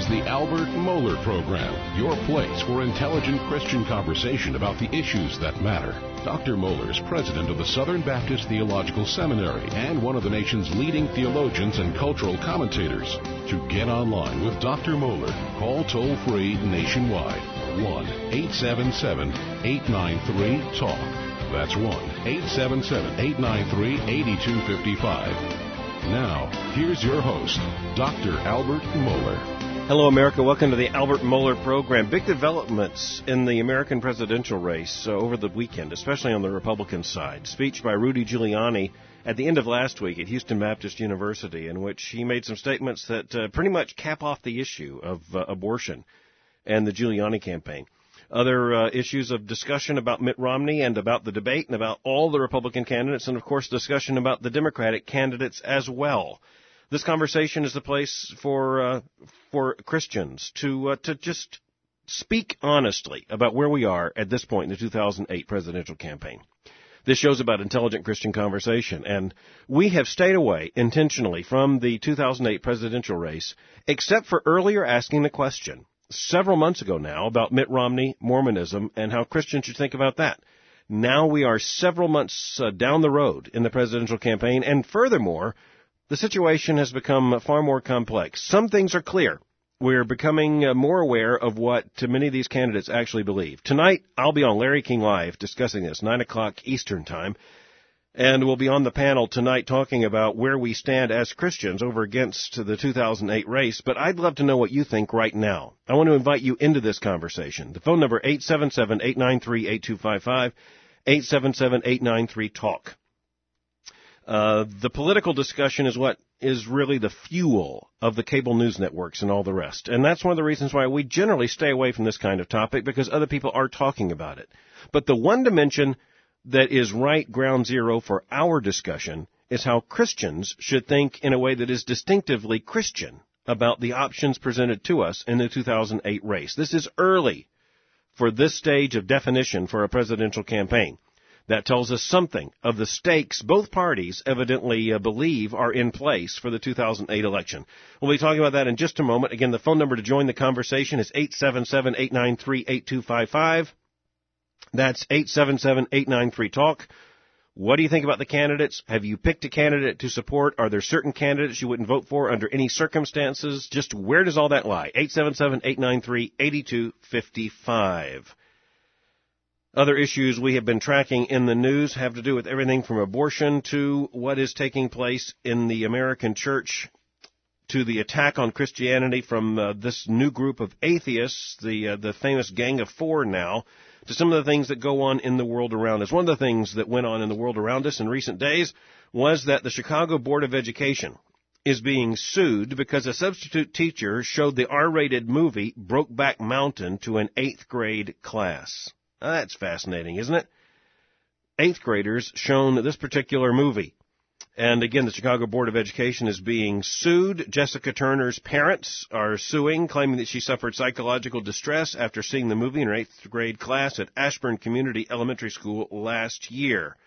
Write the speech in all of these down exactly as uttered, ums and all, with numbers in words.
is the Albert Mohler Program, your place for intelligent Christian conversation about the issues that matter. Doctor Mohler is president of the Southern Baptist Theological Seminary and one of the nation's leading theologians and cultural commentators. To get online with Doctor Mohler, call toll-free nationwide, one eight seven seven, eight nine three, talk. That's one eight seven seven, eight nine three, eight two five five. Now, here's your host, Doctor Albert Mohler. Hello, America. Welcome to the Albert Mohler Program. Big developments in the American presidential race uh, over the weekend, especially on the Republican side. Speech by Rudy Giuliani at the end of last week at Houston Baptist University, in which he made some statements that uh, pretty much cap off the issue of uh, abortion and the Giuliani campaign. Other uh, issues of discussion about Mitt Romney and about the debate and about all the Republican candidates, and, of course, discussion about the Democratic candidates as well. This conversation is the place for uh, for Christians to uh, to just speak honestly about where we are at this point in the two thousand eight presidential campaign. This show's about intelligent Christian conversation, and we have stayed away intentionally from the two thousand eight presidential race, except for earlier asking the question several months ago now about Mitt Romney, Mormonism, and how Christians should think about that. Now we are several months uh, down the road in the presidential campaign, and furthermore, the situation has become far more complex. Some things are clear. We're becoming uh, more aware of what uh, many of these candidates actually believe. Tonight, I'll be on Larry King Live discussing this, nine o'clock Eastern Time. And we'll be on the panel tonight talking about where we stand as Christians over against the two thousand eight race. But I'd love to know what you think right now. I want to invite you into this conversation. The phone number, eight seven seven, eight nine three, eight two five five, eight seven seven, eight nine three, talk. Uh, the political discussion is what is really the fuel of the cable news networks and all the rest. And that's one of the reasons why we generally stay away from this kind of topic, because other people are talking about it. But the one dimension that is right ground zero for our discussion is how Christians should think in a way that is distinctively Christian about the options presented to us in the two thousand eight race. This is early for this stage of definition for a presidential campaign. That tells us something of the stakes both parties evidently uh, believe are in place for the two thousand eight election. We'll be talking about that in just a moment. Again, the phone number to join the conversation is eight seven seven, eight nine three, eight two five five. That's eight seven seven, eight nine three, talk. What do you think about the candidates? Have you picked a candidate to support? Are there certain candidates you wouldn't vote for under any circumstances? Just where does all that lie? eight seven seven, eight nine three, eight two five five. Other issues we have been tracking in the news have to do with everything from abortion to what is taking place in the American church, to the attack on Christianity from uh, this new group of atheists, the uh, the famous Gang of Four now, to some of the things that go on in the world around us. One of the things that went on in the world around us in recent days was that the Chicago Board of Education is being sued because a substitute teacher showed the R-rated movie Brokeback Mountain to an eighth grade class. Now, that's fascinating, isn't it? Eighth graders shown this particular movie. And again, the Chicago Board of Education is being sued. Jessica Turner's parents are suing, claiming that she suffered psychological distress after seeing the movie in her eighth grade class at Ashburn Community Elementary School last year.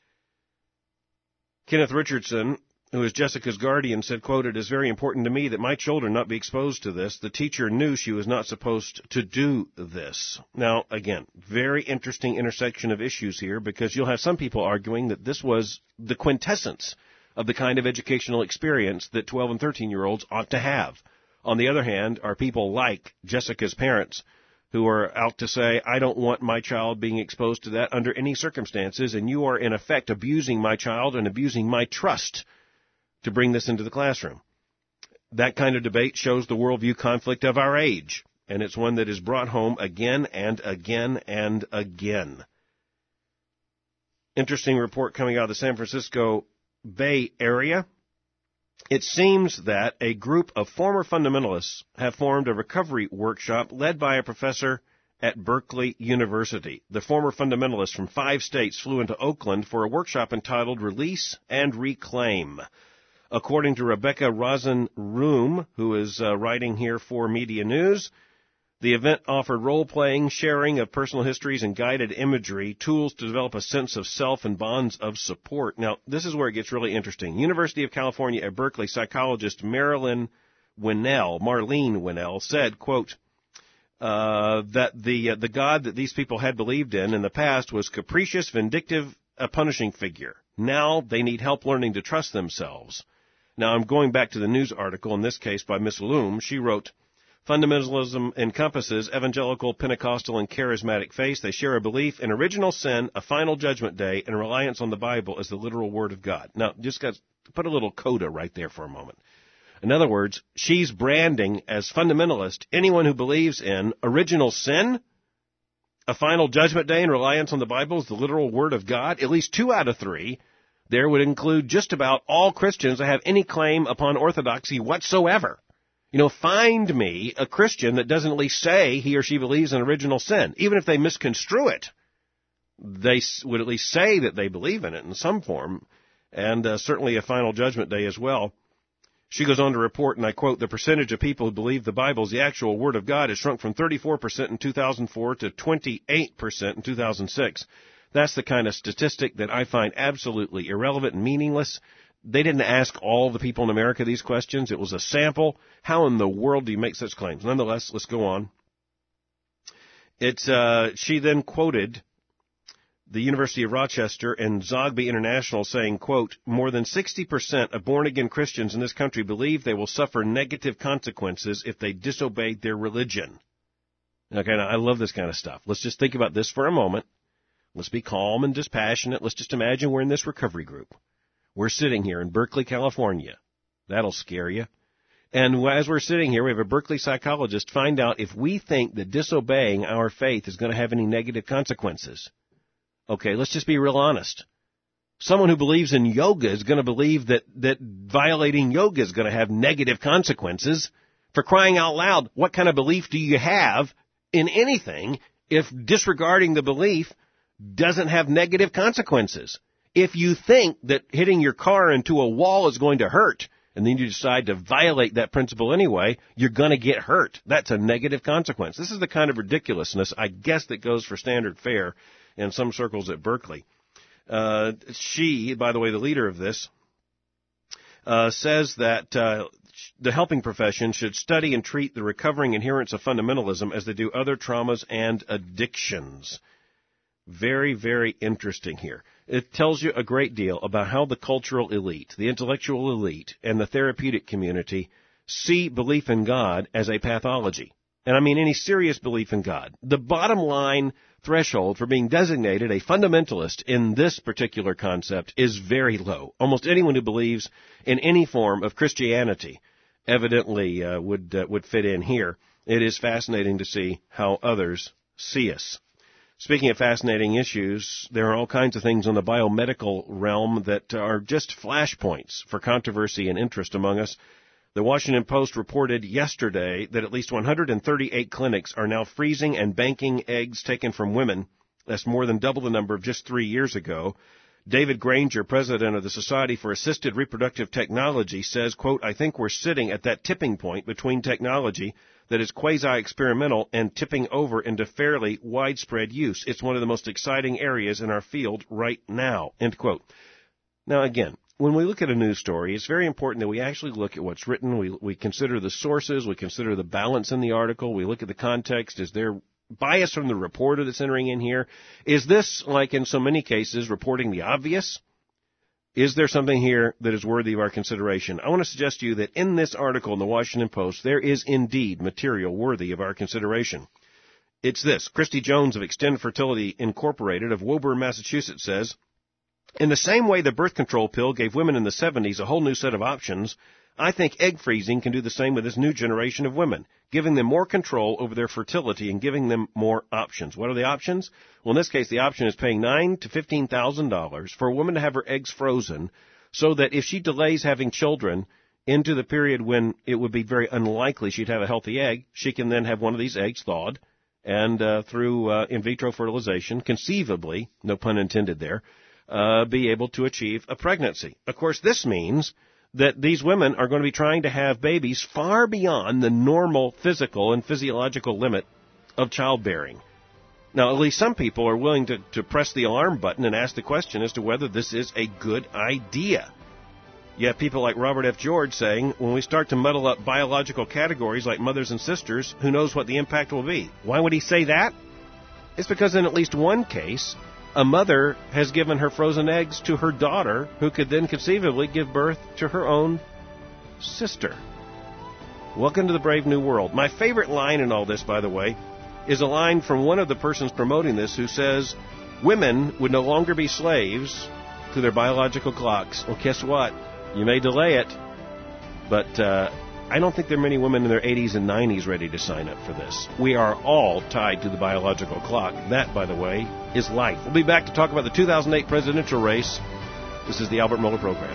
Kenneth Richardson, who is Jessica's guardian, said, quote, "It is very important to me that my children not be exposed to this. The teacher knew she was not supposed to do this." Now, again, very interesting intersection of issues here, because you'll have some people arguing that this was the quintessence of the kind of educational experience that twelve and thirteen-year-olds ought to have. On the other hand, are people like Jessica's parents who are out to say, I don't want my child being exposed to that under any circumstances, and you are, in effect, abusing my child and abusing my trust to bring this into the classroom. That kind of debate shows the worldview conflict of our age, and it's one that is brought home again and again and again. Interesting report coming out of the San Francisco Bay Area. It seems that a group of former fundamentalists have formed a recovery workshop led by a professor at Berkeley University. The former fundamentalists from five states flew into Oakland for a workshop entitled Release and Reclaim. According to Rebecca Rosen-Room, who is uh, writing here for Media News, the event offered role-playing, sharing of personal histories, and guided imagery, tools to develop a sense of self and bonds of support. Now, this is where it gets really interesting. University of California at Berkeley psychologist Marilyn Winnell, Marlene Winnell, said, quote, uh, that the uh, the God that these people had believed in in the past was capricious, vindictive, a punishing figure. Now they need help learning to trust themselves. Now I'm going back to the news article, in this case by Miss Loom. She wrote, fundamentalism encompasses evangelical, Pentecostal, and charismatic faiths. They share a belief in original sin, a final judgment day, and reliance on the Bible as the literal Word of God. Now, just got to put a little coda right there for a moment. In other words, she's branding as fundamentalist anyone who believes in original sin, a final judgment day, and reliance on the Bible as the literal Word of God. At least two out of three there would include just about all Christians that have any claim upon orthodoxy whatsoever. You know, find me a Christian that doesn't at least say he or she believes in original sin. Even if they misconstrue it, they would at least say that they believe in it in some form, and uh, certainly a final judgment day as well. She goes on to report, and I quote, the percentage of people who believe the Bible is the actual Word of God has shrunk from thirty-four percent in two thousand four to twenty-eight percent in two thousand six. That's the kind of statistic that I find absolutely irrelevant and meaningless. They didn't ask all the people in America these questions. It was a sample. How in the world do you make such claims? Nonetheless, let's go on. It's, uh, she then quoted the University of Rochester and Zogby International saying, quote, more than sixty percent of born-again Christians in this country believe they will suffer negative consequences if they disobey their religion. Okay, now I love this kind of stuff. Let's just think about this for a moment. Let's be calm and dispassionate. Let's just imagine we're in this recovery group. We're sitting here in Berkeley, California. That'll scare you. And as we're sitting here, we have a Berkeley psychologist find out if we think that disobeying our faith is going to have any negative consequences. Okay, let's just be real honest. Someone who believes in yoga is going to believe that, that violating yoga is going to have negative consequences. For crying out loud, what kind of belief do you have in anything if disregarding the belief doesn't have negative consequences? If you think that hitting your car into a wall is going to hurt, and then you decide to violate that principle anyway, you're going to get hurt. That's a negative consequence. This is the kind of ridiculousness, I guess, that goes for standard fare in some circles at Berkeley. Uh, she, by the way, the leader of this, uh, says that uh, the helping profession should study and treat the recovering adherents of fundamentalism as they do other traumas and addictions. Very, very interesting here. It tells you a great deal about how the cultural elite, the intellectual elite, and the therapeutic community see belief in God as a pathology. And I mean any serious belief in God. The bottom line threshold for being designated a fundamentalist in this particular concept is very low. Almost anyone who believes in any form of Christianity evidently uh, would uh, would fit in here. It is fascinating to see how others see us. Speaking of fascinating issues, there are all kinds of things in the biomedical realm that are just flashpoints for controversy and interest among us. The Washington Post reported yesterday that at least one hundred thirty-eight clinics are now freezing and banking eggs taken from women. That's more than double the number of just three years ago. David Granger, president of the Society for Assisted Reproductive Technology, says, quote, I think we're sitting at that tipping point between technology that is quasi-experimental and tipping over into fairly widespread use. It's one of the most exciting areas in our field right now, end quote. Now, again, when we look at a news story, it's very important that we actually look at what's written. We, we consider the sources. We consider the balance in the article. We look at the context. Is there bias from the reporter that's entering in here? Is this, like in so many cases, reporting the obvious? Is there something here that is worthy of our consideration? I want to suggest to you that in this article in the Washington Post, there is indeed material worthy of our consideration. It's this. Christy Jones of Extend Fertility Incorporated of Woburn, Massachusetts says, in the same way the birth control pill gave women in the seventies a whole new set of options, I think egg freezing can do the same with this new generation of women, giving them more control over their fertility and giving them more options. What are the options? Well, in this case, the option is paying nine thousand to fifteen thousand dollars for a woman to have her eggs frozen so that if she delays having children into the period when it would be very unlikely she'd have a healthy egg, she can then have one of these eggs thawed and uh, through uh, in vitro fertilization, conceivably, no pun intended there, uh, be able to achieve a pregnancy. Of course, this means that these women are going to be trying to have babies far beyond the normal physical and physiological limit of childbearing. Now, at least some people are willing to, to press the alarm button and ask the question as to whether this is a good idea. You have people like Robert F. George saying, when we start to muddle up biological categories like mothers and sisters, who knows what the impact will be? Why would he say that? It's because in at least one case, a mother has given her frozen eggs to her daughter, who could then conceivably give birth to her own sister. Welcome to the brave new world. My favorite line in all this, by the way, is a line from one of the persons promoting this who says, women would no longer be slaves to their biological clocks. Well, guess what? You may delay it, but uh, I don't think there are many women in their eighties and nineties ready to sign up for this. We are all tied to the biological clock. That, by the way, is life. We'll be back to talk about the two thousand eight presidential race. This is the Albert Mohler Program.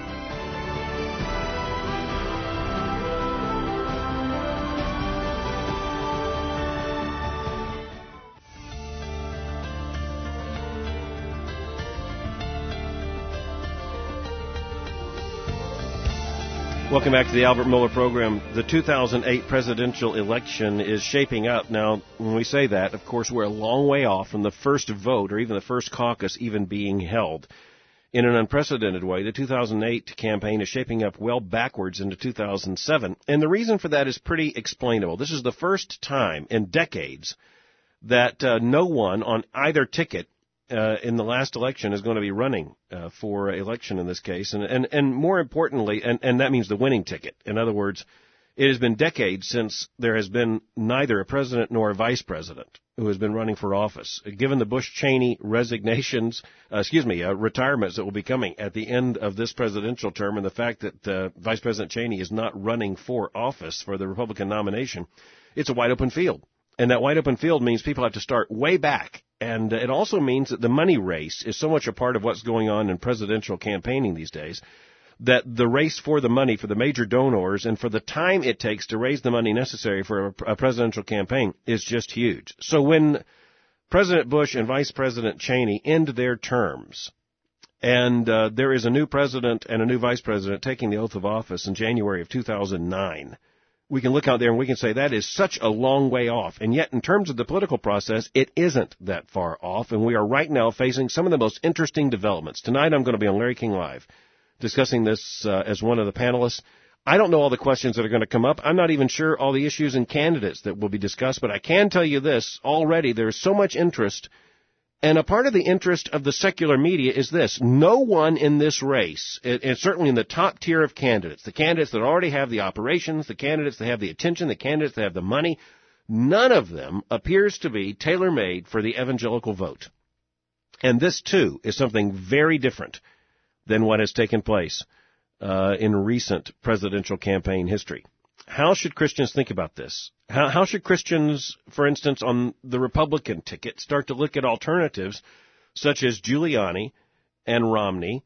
Welcome back to the Albert Mohler Program. The two thousand eight presidential election is shaping up. Now, when we say that, of course, we're a long way off from the first vote or even the first caucus even being held. In an unprecedented way, the two thousand eight campaign is shaping up well backwards into two thousand seven. And the reason for that is pretty explainable. This is the first time in decades that uh, no one on either ticket Uh, in the last election is going to be running uh, for election in this case. And, and, and more importantly, and, and that means the winning ticket. In other words, it has been decades since there has been neither a president nor a vice president who has been running for office. Given the Bush-Cheney resignations, uh, excuse me, uh, retirements that will be coming at the end of this presidential term and the fact that uh, Vice President Cheney is not running for office for the Republican nomination, it's a wide open field. And that wide open field means people have to start way back. And it also means that the money race is so much a part of what's going on in presidential campaigning these days that the race for the money for the major donors and for the time it takes to raise the money necessary for a, a presidential campaign is just huge. So when President Bush and Vice President Cheney end their terms and uh, there is a new president and a new vice president taking the oath of office in January of two thousand nine, we can look out there and we can say that is such a long way off. And yet, in terms of the political process, it isn't that far off. And we are right now facing some of the most interesting developments. Tonight, I'm going to be on Larry King Live discussing this uh, as one of the panelists. I don't know all the questions that are going to come up. I'm not even sure all the issues and candidates that will be discussed. But I can tell you this, already there's so much interest. And a part of the interest of the secular media is this. No one in this race, and certainly in the top tier of candidates, the candidates that already have the operations, the candidates that have the attention, the candidates that have the money, none of them appears to be tailor-made for the evangelical vote. And this, too, is something very different than what has taken place uh, in recent presidential campaign history. How should Christians think about this? How, how should Christians, for instance, on the Republican ticket, start to look at alternatives such as Giuliani and Romney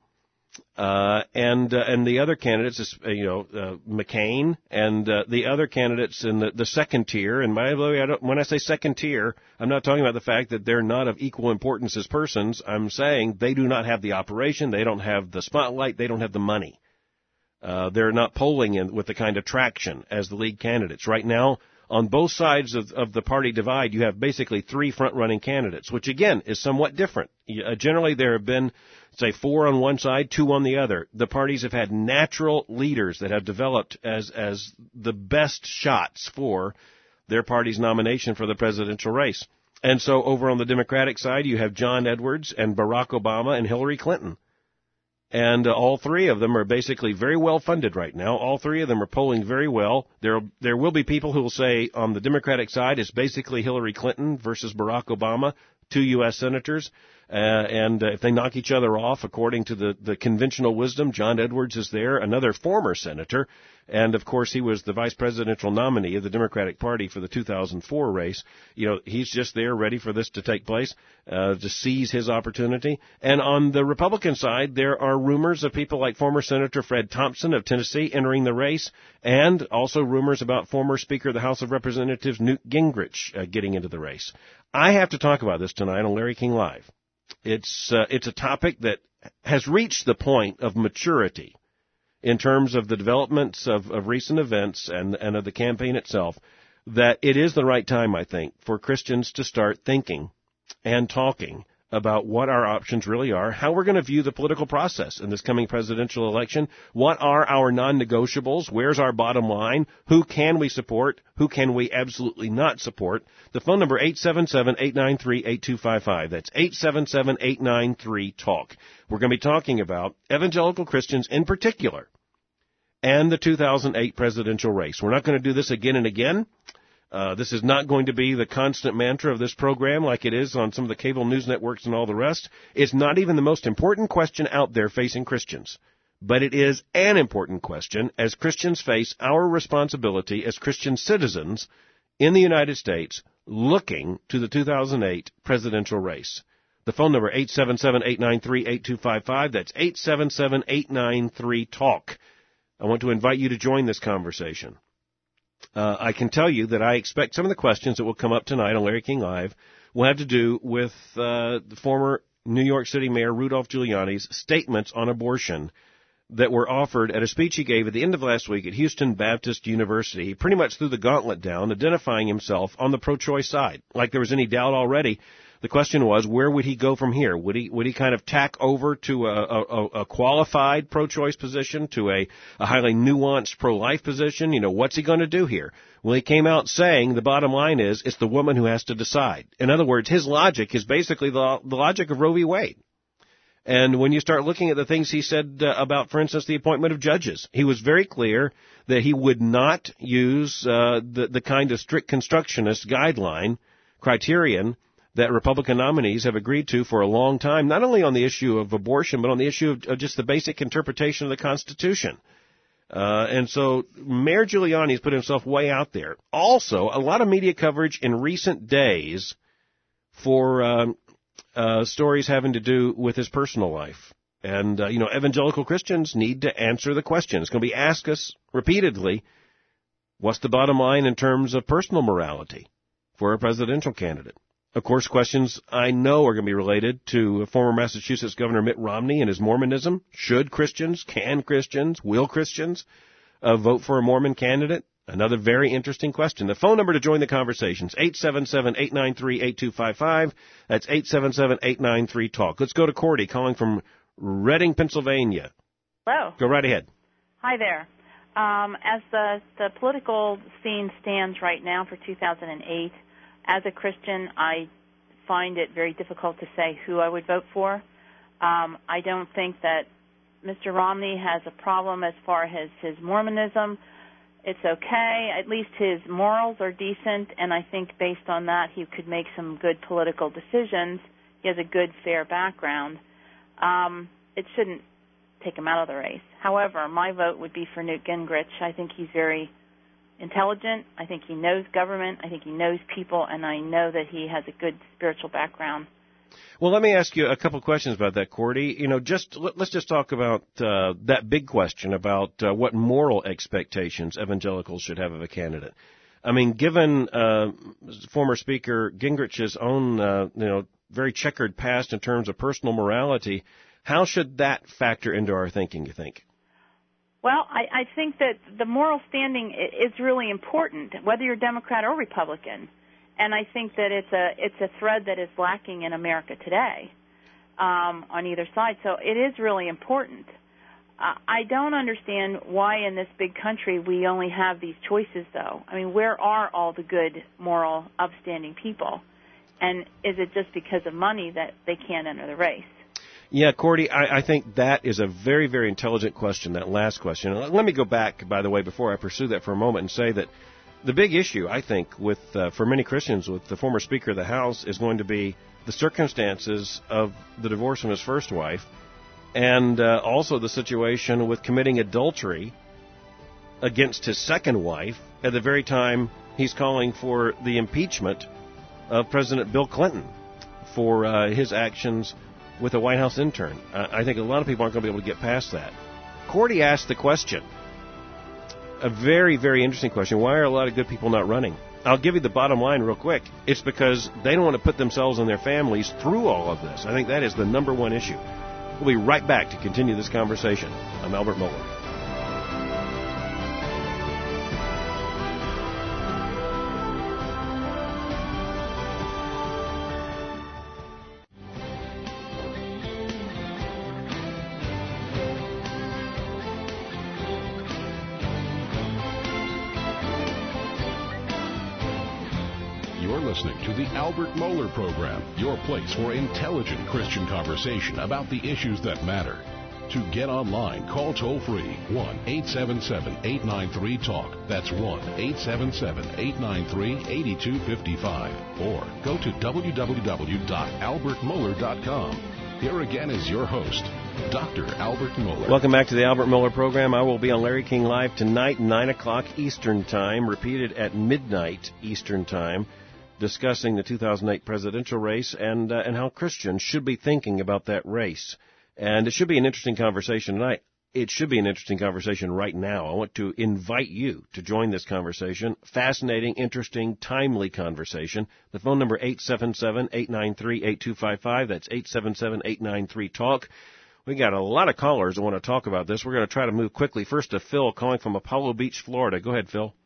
uh, and uh, and the other candidates, you know, uh, McCain and uh, the other candidates in the, the second tier? And by the way, I don't, when I say second tier, I'm not talking about the fact that they're not of equal importance as persons. I'm saying they do not have the operation, they don't have the spotlight, they don't have the money. Uh, they're not polling in with the kind of traction as the lead candidates. Right now, on both sides of, of the party divide, you have basically three front-running candidates, which, again, is somewhat different. Uh, generally, there have been, say, four on one side, two on the other. The parties have had natural leaders that have developed as, as the best shots for their party's nomination for the presidential race. And so over on the Democratic side, you have John Edwards and Barack Obama and Hillary Clinton. And uh, all three of them are basically very well funded right now. All three of them are polling very well. There there will be people who will say on the Democratic side it's basically Hillary Clinton versus Barack Obama, two U S senators. Uh, and uh, if they knock each other off, according to the, the conventional wisdom, John Edwards is there, another former senator. And, of course, he was the vice presidential nominee of the Democratic Party for the two thousand four race. You know, he's just there ready for this to take place, uh, to seize his opportunity. And on the Republican side, there are rumors of people like former Senator Fred Thompson of Tennessee entering the race, and also rumors about former Speaker of the House of Representatives Newt Gingrich uh, getting into the race. I have to talk about this tonight on Larry King Live. It's uh, it's a topic that has reached the point of maturity in terms of the developments of, of recent events and, and of the campaign itself, that it is the right time, I think, for Christians to start thinking and talking about what our options really are, how we're going to view the political process in this coming presidential election, what are our non-negotiables, where's our bottom line, who can we support, who can we absolutely not support. The phone number, eight seven seven, eight nine three, eight two five five. That's eight seven seven, eight nine three, TALK. We're going to be talking about evangelical Christians in particular and the two thousand eight presidential race. We're not going to do this again and again. Uh, this is not going to be the constant mantra of this program like it is on some of the cable news networks and all the rest. It's not even the most important question out there facing Christians. But it is an important question as Christians face our responsibility as Christian citizens in the United States looking to the two thousand eight presidential race. The phone number, eight seven seven, eight nine three, eight two five five. That's eight seven seven, eight nine three, TALK. I want to invite you to join this conversation. Uh, I can tell you that I expect some of the questions that will come up tonight on Larry King Live will have to do with uh, the former New York City Mayor Rudolph Giuliani's statements on abortion that were offered at a speech he gave at the end of last week at Houston Baptist University. He pretty much threw the gauntlet down, identifying himself on the pro-choice side. Like there was any doubt already. The question was, where would he go from here? Would he would he kind of tack over to a, a, a qualified pro-choice position, to a, a highly nuanced pro-life position? You know, what's he going to do here? Well, he came out saying the bottom line is it's the woman who has to decide. In other words, his logic is basically the, the logic of Roe v. Wade. And when you start looking at the things he said uh, about, for instance, the appointment of judges, he was very clear that he would not use uh, the, the kind of strict constructionist guideline criterion that Republican nominees have agreed to for a long time, not only on the issue of abortion, but on the issue of, of just the basic interpretation of the Constitution. Uh, and so Mayor Giuliani has put himself way out there. Also, a lot of media coverage in recent days for um, uh, stories having to do with his personal life. And, uh, you know, evangelical Christians need to answer the question. It's going to be asked us repeatedly, what's the bottom line in terms of personal morality for a presidential candidate? Of course, questions I know are going to be related to former Massachusetts Governor Mitt Romney and his Mormonism. Should Christians, can Christians, will Christians uh, vote for a Mormon candidate? Another very interesting question. The phone number to join the conversation is eight seven seven, eight nine three, eight two five five. That's eight seven seven, eight nine three, TALK. Let's go to Cordy calling from Reading, Pennsylvania. Hello. Go right ahead. Hi there. Um, as the, the political scene stands right now for two thousand eight, as a Christian, I find it very difficult to say who I would vote for. Um, I don't think that Mister Romney has a problem as far as his Mormonism. It's okay. At least his morals are decent, and I think based on that he could make some good political decisions. He has a good, fair background. Um, it shouldn't take him out of the race. However, my vote would be for Newt Gingrich. I think he's very intelligent. I think he knows government. I think he knows people, and I know that he has a good spiritual background. Well, let me ask you a couple questions about that, Cordy. You know, just let's just talk about uh, that big question about uh, what moral expectations evangelicals should have of a candidate. I mean, given uh, former Speaker Gingrich's own, uh, you know, very checkered past in terms of personal morality, how should that factor into our thinking, you think? Well, I, I think that the moral standing is really important, whether you're Democrat or Republican. And I think that it's a it's a thread that is lacking in America today um, on either side. So it is really important. Uh, I don't understand why in this big country we only have these choices, though. I mean, where are all the good, moral, upstanding people? And is it just because of money that they can't enter the race? Yeah, Cordy, I, I think that is a very, very intelligent question, that last question. Let me go back, by the way, before I pursue that for a moment and say that the big issue, I think, with uh, for many Christians with the former Speaker of the House is going to be the circumstances of the divorce from his first wife and uh, also the situation with committing adultery against his second wife at the very time he's calling for the impeachment of President Bill Clinton for uh, his actions with a White House intern. Uh, I think a lot of people aren't going to be able to get past that. Cordy asked the question, a very, very interesting question. Why are a lot of good people not running? I'll give you the bottom line real quick. It's because they don't want to put themselves and their families through all of this. I think that is the number one issue. We'll be right back to continue this conversation. I'm Albert Mohler. listening to the Albert Mohler Program, your place for intelligent Christian conversation about the issues that matter. To get online, call toll-free one eight seven seven, eight nine three, TALK. That's one eight seven seven, eight nine three, eight two five five. Or go to w w w dot albert mohler dot com. Here again is your host, Doctor Albert Mohler. Welcome back to the Albert Mohler Program. I will be on Larry King Live tonight, nine o'clock Eastern Time, repeated at midnight Eastern Time, discussing the two thousand eight presidential race and uh, and how Christians should be thinking about that race. And it should be an interesting conversation tonight. It should be an interesting conversation right now. I want to invite you to join this conversation. Fascinating, interesting, timely conversation. The phone number eight seven seven, eight nine three, eight two five five. That's eight seven seven, eight nine three, TALK. We got a lot of callers that want to talk about this. We're going to try to move quickly. First to Phil, calling from Apollo Beach, Florida. Go ahead, Phil.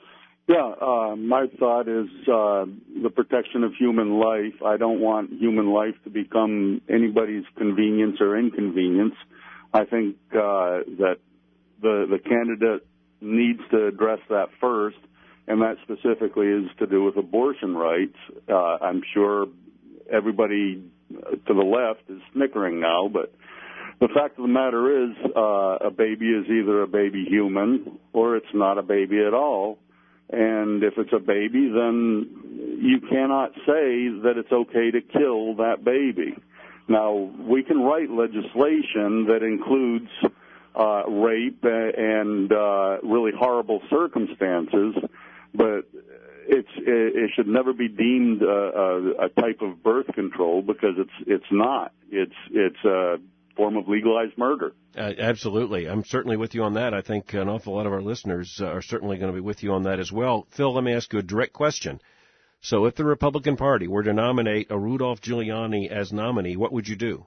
Yeah, uh, my thought is uh, the protection of human life. I don't want human life to become anybody's convenience or inconvenience. I think uh, that the the candidate needs to address that first, and that specifically is to do with abortion rights. Uh, I'm sure everybody to the left is snickering now, but the fact of the matter is uh, a baby is either a baby human or it's not a baby at all. And if it's a baby, then you cannot say that it's okay to kill that baby. Now, we can write legislation that includes uh, rape and uh, really horrible circumstances, but it's it, it should never be deemed a, a, a type of birth control because it's it's not. It's it's a form of legalized murder. Uh, absolutely. I'm certainly with you on that. I think an awful lot of our listeners uh, are certainly going to be with you on that as well. Phil, let me ask you a direct question. So if the Republican Party were to nominate a Rudolph Giuliani as nominee, what would you do?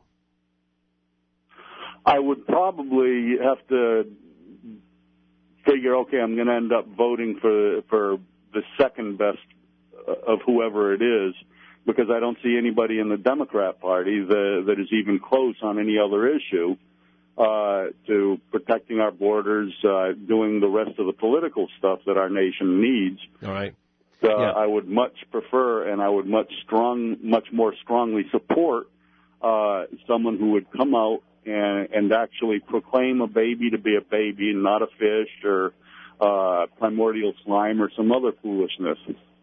I would probably have to figure, okay, I'm going to end up voting for for the second best of whoever it is, because I don't see anybody in the Democrat Party that, that is even close on any other issue uh, to protecting our borders, uh, doing the rest of the political stuff that our nation needs. All right. Uh, yeah. I would much prefer, and I would much strong, much more strongly support uh, someone who would come out and, and actually proclaim a baby to be a baby and not a fish or uh, primordial slime or some other foolishness.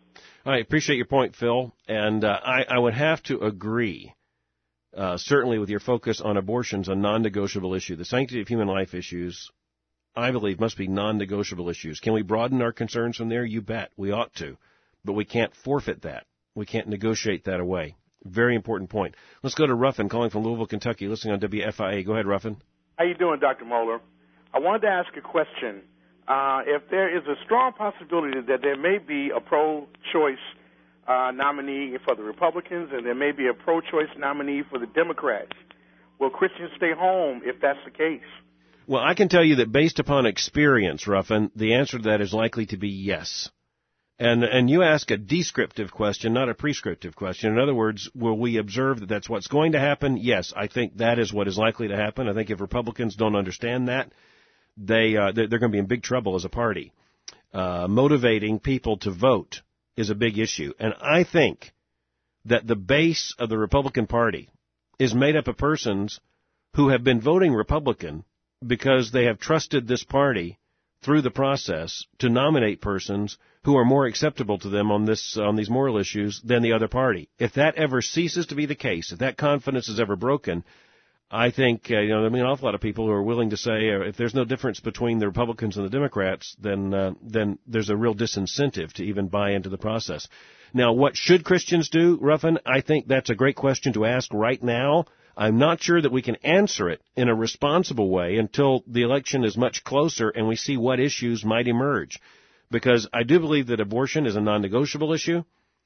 I appreciate your point, Phil, and uh, I, I would have to agree, uh, certainly with your focus on abortions, a non-negotiable issue. The sanctity of human life issues, I believe, must be non-negotiable issues. Can we broaden our concerns from there? You bet. We ought to, but we can't forfeit that. We can't negotiate that away. Very important point. Let's go to Ruffin, calling from Louisville, Kentucky, listening on W F I A. Go ahead, Ruffin. How you doing, Doctor Mohler? I wanted to ask a question. Uh, if there is a strong possibility that there may be a pro-choice uh, nominee for the Republicans and there may be a pro-choice nominee for the Democrats, will Christians stay home if that's the case? Well, I can tell you that based upon experience, Ruffin, the answer to that is likely to be yes. And and you ask a descriptive question, not a prescriptive question. In other words, will we observe that that's what's going to happen? Yes, I think that is what is likely to happen. I think if Republicans don't understand that, They, uh, they're, they're going to be in big trouble as a party. Uh, motivating people to vote is a big issue. And I think that the base of the Republican Party is made up of persons who have been voting Republican because they have trusted this party through the process to nominate persons who are more acceptable to them on this, on these moral issues than the other party. If that ever ceases to be the case, if that confidence is ever broken, I think, uh, you know, I mean, an awful lot of people who are willing to say uh, if there's no difference between the Republicans and the Democrats, then uh, then there's a real disincentive to even buy into the process. Now, what should Christians do, Ruffin? I think that's a great question to ask right now. I'm not sure that we can answer it in a responsible way until the election is much closer and we see what issues might emerge. Because I do believe that abortion is a non-negotiable issue.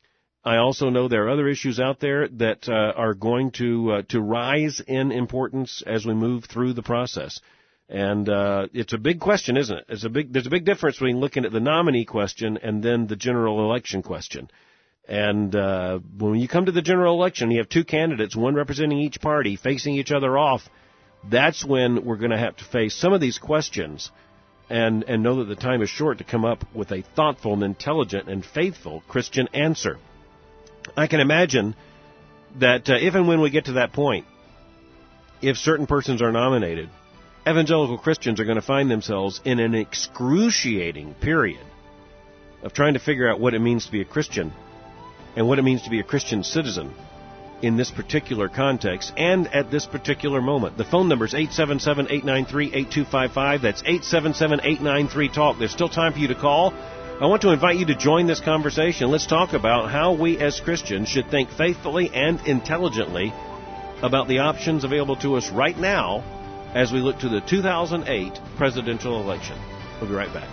I also know there are other issues out there that uh, are going to uh, to rise in importance as we move through the process. And uh, it's a big question, isn't it? It's a big. There's a big difference between looking at the nominee question and then the general election question. And uh, when you come to the general election, you have two candidates, one representing each party, facing each other off. That's when we're going to have to face some of these questions and, and know that the time is short to come up with a thoughtful and intelligent and faithful Christian answer. I can imagine that uh, if and when we get to that point, if certain persons are nominated, evangelical Christians are going to find themselves in an excruciating period of trying to figure out what it means to be a Christian and what it means to be a Christian citizen in this particular context and at this particular moment. The phone number is eight seven seven, eight nine three, eight two five five. That's eight seven seven, eight nine three, TALK. There's still time for you to call. I want to invite you to join this conversation. Let's talk about how we as Christians should think faithfully and intelligently about the options available to us right now as we look to the two thousand eight presidential election. We'll be right back.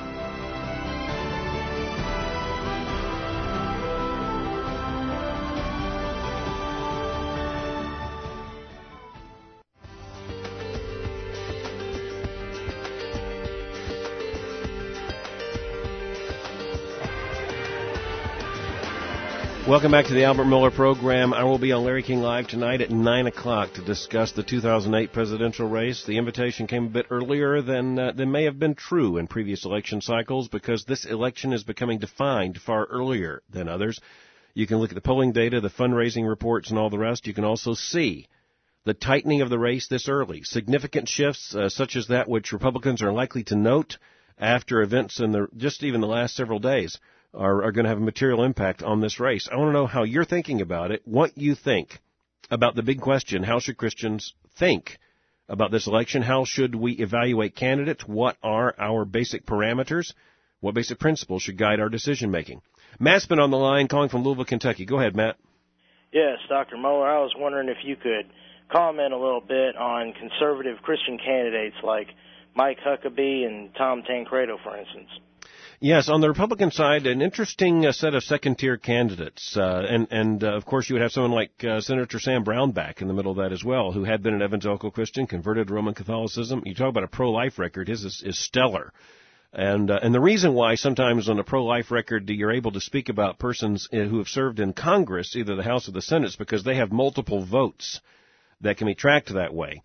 Welcome back to the Albert Miller program. I will be on Larry King Live tonight at nine o'clock to discuss the two thousand eight presidential race. The invitation came a bit earlier than uh, than may have been true in previous election cycles because this election is becoming defined far earlier than others. You can look at the polling data, the fundraising reports, and all the rest. You can also see the tightening of the race this early. Significant shifts uh, such as that which Republicans are likely to note after events in the just even the last several days are, are going to have a material impact on this race. I want to know how you're thinking about it, what you think about the big question, how should Christians think about this election? How should we evaluate candidates? What are our basic parameters? What basic principles should guide our decision-making? Matt's been on the line calling from Louisville, Kentucky. Go ahead, Matt. Yes, Doctor Moeller, I was wondering if you could comment a little bit on conservative Christian candidates like Mike Huckabee and Tom Tancredo, for instance. Yes, on the Republican side, an interesting uh, set of second-tier candidates. Uh, and, and uh, of course, you would have someone like uh, Senator Sam Brown back in the middle of that as well, who had been an evangelical Christian, converted to Roman Catholicism. You talk about a pro-life record, his is, is stellar. And uh, and the reason why sometimes on a pro-life record you're able to speak about persons who have served in Congress, either the House or the Senate, is because they have multiple votes that can be tracked that way.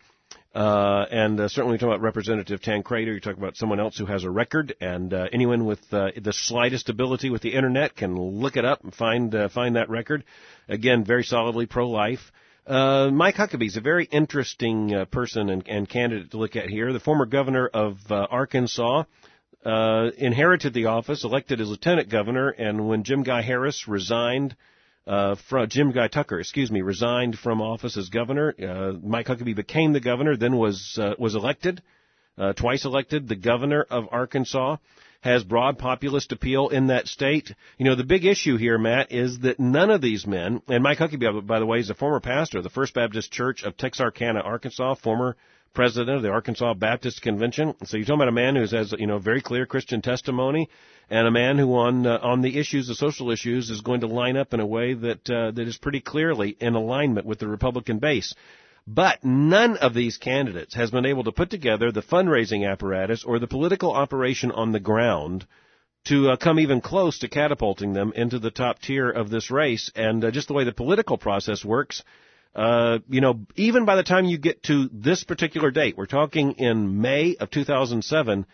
Uh, and uh, certainly, talking about Representative Tancredo, you're talking about someone else who has a record, and uh, anyone with uh, the slightest ability with the internet can look it up and find uh, find that record. Again, very solidly pro-life. Uh, Mike Huckabee is a very interesting uh, person and, and candidate to look at here. The former governor of uh, Arkansas uh, inherited the office, elected as lieutenant governor, and when Jim Guy Harris resigned. Uh, from Jim Guy Tucker, excuse me, resigned from office as governor. Uh, Mike Huckabee became the governor, then was uh, was elected, uh, twice elected, the governor of Arkansas. Has broad populist appeal in that state. You know, the big issue here, Matt, is that none of these men, and Mike Huckabee, by the way, is a former pastor of the First Baptist Church of Texarkana, Arkansas, former president of the Arkansas Baptist Convention. So you're talking about a man who has, you know, very clear Christian testimony, and a man who on uh, on the issues, the social issues, is going to line up in a way that uh, that is pretty clearly in alignment with the Republican base. But none of these candidates has been able to put together the fundraising apparatus or the political operation on the ground to uh, come even close to catapulting them into the top tier of this race. And uh, just the way the political process works, uh, you know, even by the time you get to this particular date, we're talking in May of two thousand seven,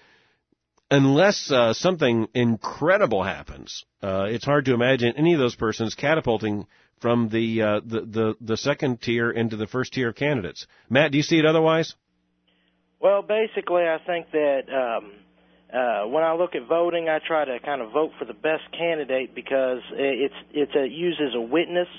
unless uh, something incredible happens, uh, it's hard to imagine any of those persons catapulting from the, uh, the the the second tier into the first tier of candidates. Matt, do you see it otherwise? Well, basically, I think that um, uh, when I look at voting, I try to kind of vote for the best candidate because it's it's a, used as a witness.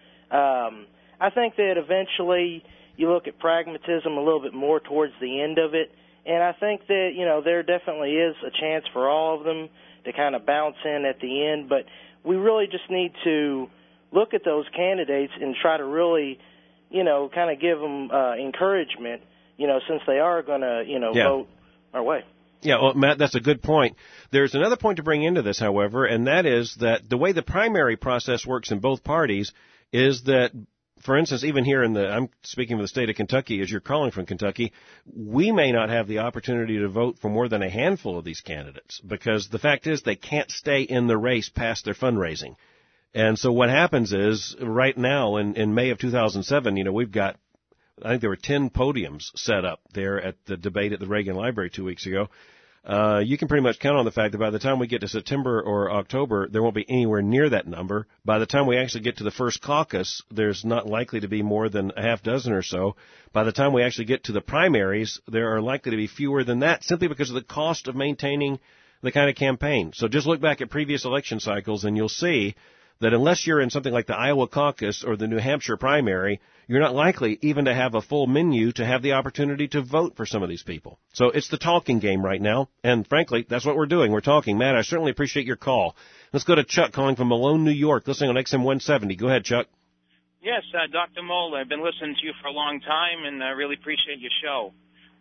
Um, I think that eventually you look at pragmatism a little bit more towards the end of it, and I think that, you know, there definitely is a chance for all of them to kind of bounce in at the end, but we really just need to look at those candidates and try to really, you know, kind of give them uh, encouragement, you know, since they are going to, you know, yeah. vote our way. Yeah, well, Matt, that's a good point. There's another point to bring into this, however, and that is that the way the primary process works in both parties is that, for instance, even here in the, I'm speaking of the state of Kentucky, as you're calling from Kentucky, we may not have the opportunity to vote for more than a handful of these candidates because the fact is they can't stay in the race past their fundraising. And so what happens is right now in, in May of two thousand seven, you know, we've got, I think there were ten podiums set up there at the debate at the Reagan Library two weeks ago. uh, you can pretty much count on the fact that by the time we get to September or October, there won't be anywhere near that number. By the time we actually get to the first caucus, there's not likely to be more than a half dozen or so. By the time we actually get to the primaries, there are likely to be fewer than that, simply because of the cost of maintaining the kind of campaign. So just look back at previous election cycles, and you'll see that unless you're in something like the Iowa caucus or the New Hampshire primary, you're not likely even to have a full menu to have the opportunity to vote for some of these people. So it's the talking game right now, and frankly, that's what we're doing. We're talking. Matt, I certainly appreciate your call. Let's go to Chuck calling from Malone, New York, listening on X M one seventy. Go ahead, Chuck. Yes, uh, Doctor Moeller, I've been listening to you for a long time, and I really appreciate your show.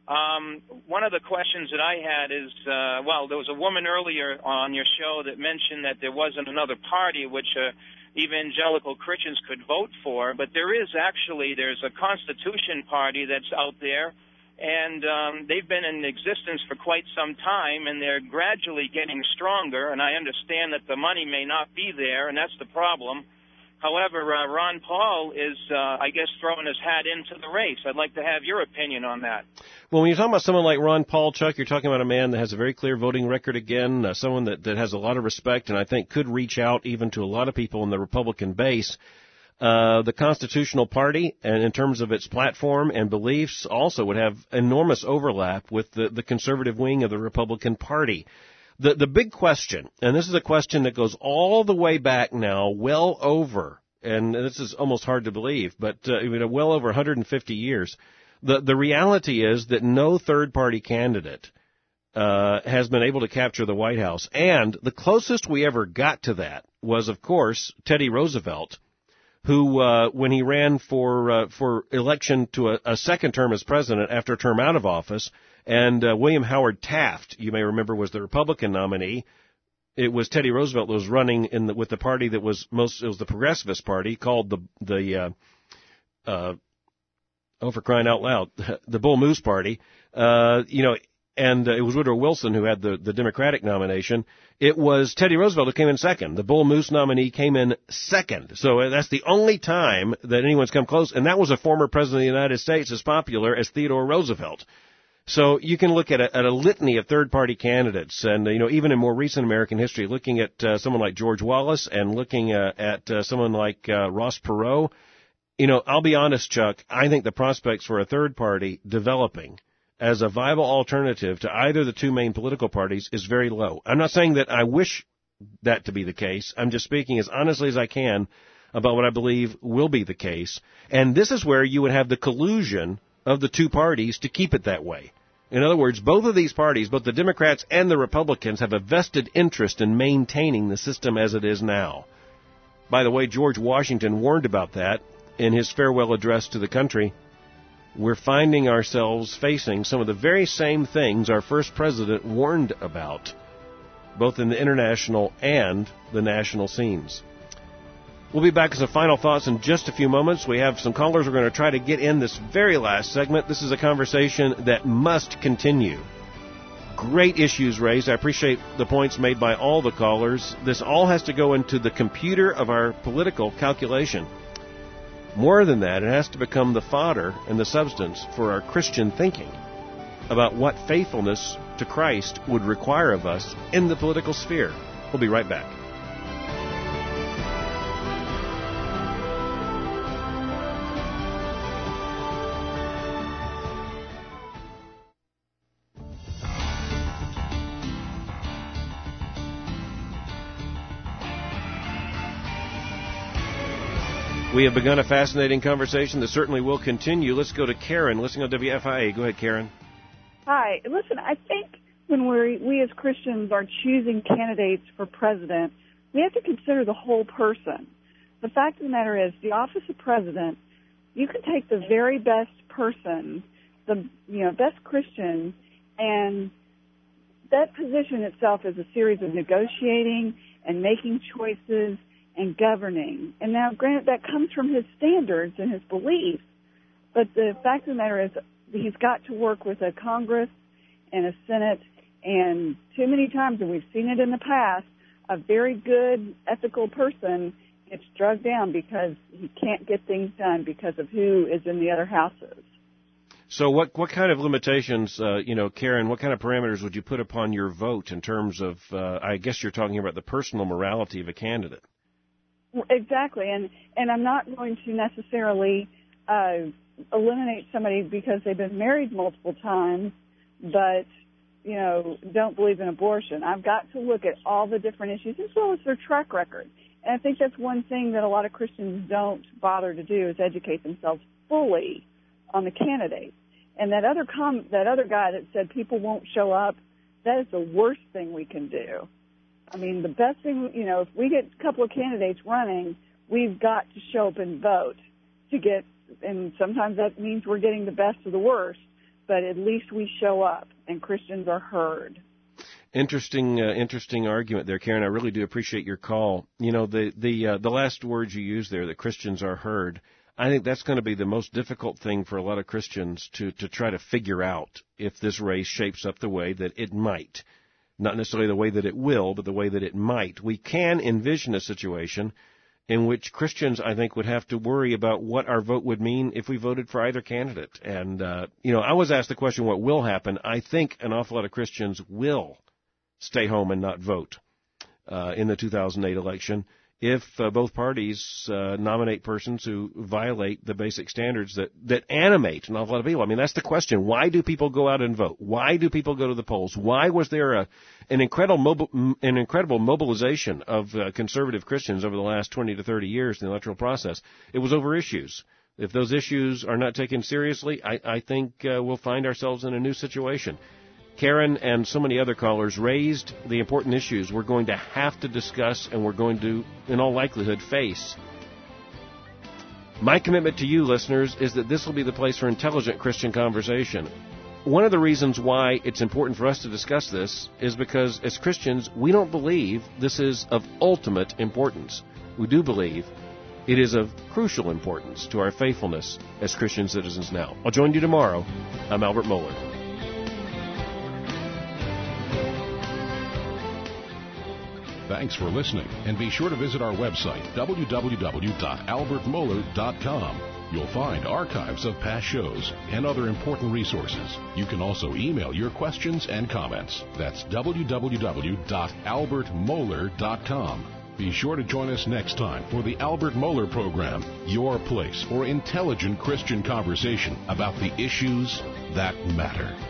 Um, one of the questions that I had is, uh, well, there was a woman earlier on your show that mentioned that there wasn't another party which uh, evangelical Christians could vote for, but there is actually, there's a Constitution Party that's out there, and um, they've been in existence for quite some time, and they're gradually getting stronger, and I understand that the money may not be there, and that's the problem. However, uh, Ron Paul is, uh, I guess, throwing his hat into the race. I'd like to have your opinion on that. Well, when you're talking about someone like Ron Paul, Chuck, you're talking about a man that has a very clear voting record again, uh, someone that, that has a lot of respect and I think could reach out even to a lot of people in the Republican base. Uh, the Constitutional Party, and in terms of its platform and beliefs, also would have enormous overlap with the, the conservative wing of the Republican Party. The the big question, and this is a question that goes all the way back now, well over, and this is almost hard to believe, but uh, you know, well over one hundred fifty years. The the reality is that no third party candidate uh, has been able to capture the White House, and the closest we ever got to that was, of course, Teddy Roosevelt, who, uh, when he ran for uh, for election to a, a second term as president after a term out of office. And uh, William Howard Taft, you may remember, was the Republican nominee. It was Teddy Roosevelt that was running in the, with the party that was most, it was the Progressivist Party, called the, the uh, uh, oh, for crying out loud, the Bull Moose Party. Uh, you know, and uh, it was Woodrow Wilson who had the, the Democratic nomination. It was Teddy Roosevelt who came in second. The Bull Moose nominee came in second. So that's the only time that anyone's come close, and that was a former president of the United States as popular as Theodore Roosevelt. So you can look at a, at a litany of third-party candidates, and uh, you know, even in more recent American history, looking at uh, someone like George Wallace and looking uh, at uh, someone like uh, Ross Perot. You know, I'll be honest, Chuck, I think the prospects for a third party developing as a viable alternative to either the two main political parties is very low. I'm not saying that I wish that to be the case. I'm just speaking as honestly as I can about what I believe will be the case. And this is where you would have the collusion of the two parties to keep it that way. In other words, both of these parties, both the Democrats and the Republicans, have a vested interest in maintaining the system as it is now. By the way, George Washington warned about that in his farewell address to the country. We're finding ourselves facing some of the very same things our first president warned about, both in the international and the national scenes. We'll be back with some final thoughts in just a few moments. We have some callers we're going to try to get in this very last segment. This is a conversation that must continue. Great issues raised. I appreciate the points made by all the callers. This all has to go into the computer of our political calculation. More than that, it has to become the fodder and the substance for our Christian thinking about what faithfulness to Christ would require of us in the political sphere. We'll be right back. We have begun a fascinating conversation that certainly will continue. Let's go to Karen, listening on W F I A. Go ahead, Karen. Hi. Listen, I think when we we as Christians are choosing candidates for president, we have to consider the whole person. The fact of the matter is, the office of president, you can take the very best person, the you know best Christian, and that position itself is a series of negotiating and making choices and governing. And now, granted, that comes from his standards and his beliefs, but the fact of the matter is he's got to work with a Congress and a Senate, and too many times, and we've seen it in the past, a very good, ethical person gets drugged down because he can't get things done because of who is in the other houses. So what what kind of limitations, uh, you know, Karen, what kind of parameters would you put upon your vote in terms of, uh, I guess you're talking about the personal morality of a candidate? Exactly, and, and I'm not going to necessarily uh, eliminate somebody because they've been married multiple times, but, you know, don't believe in abortion. I've got to look at all the different issues as well as their track record. And I think that's one thing that a lot of Christians don't bother to do is educate themselves fully on the candidate. And that other com- that other guy that said people won't show up, that is the worst thing we can do. I mean, the best thing, you know, if we get a couple of candidates running, we've got to show up and vote to get, and sometimes that means we're getting the best of the worst, but at least we show up and Christians are heard. Interesting, uh, interesting argument there, Karen. I really do appreciate your call. You know, the the uh, the last words you used there, that Christians are heard. I think that's going to be the most difficult thing for a lot of Christians to to try to figure out if this race shapes up the way that it might. Not necessarily the way that it will, but the way that it might. We can envision a situation in which Christians, I think, would have to worry about what our vote would mean if we voted for either candidate. And, uh, you know, I was asked the question, what will happen? I think an awful lot of Christians will stay home and not vote uh, in the two thousand eight election if uh, both parties uh, nominate persons who violate the basic standards that, that animate an awful lot of people. I mean, that's the question. Why do people go out and vote? Why do people go to the polls? Why was there a, an incredible mobil, an incredible mobilization of uh, conservative Christians over the last twenty to thirty years in the electoral process? It was over issues. If those issues are not taken seriously, I, I think uh, we'll find ourselves in a new situation. Karen and so many other callers raised the important issues we're going to have to discuss and we're going to, in all likelihood, face. My commitment to you, listeners, is that this will be the place for intelligent Christian conversation. One of the reasons why it's important for us to discuss this is because, as Christians, we don't believe this is of ultimate importance. We do believe it is of crucial importance to our faithfulness as Christian citizens now. I'll join you tomorrow. I'm Albert Mohler. Thanks for listening, and be sure to visit our website, w w w dot albert mohler dot com. You'll find archives of past shows and other important resources. You can also email your questions and comments. That's w w w dot albert mohler dot com. Be sure to join us next time for the Albert Mohler Program, your place for intelligent Christian conversation about the issues that matter.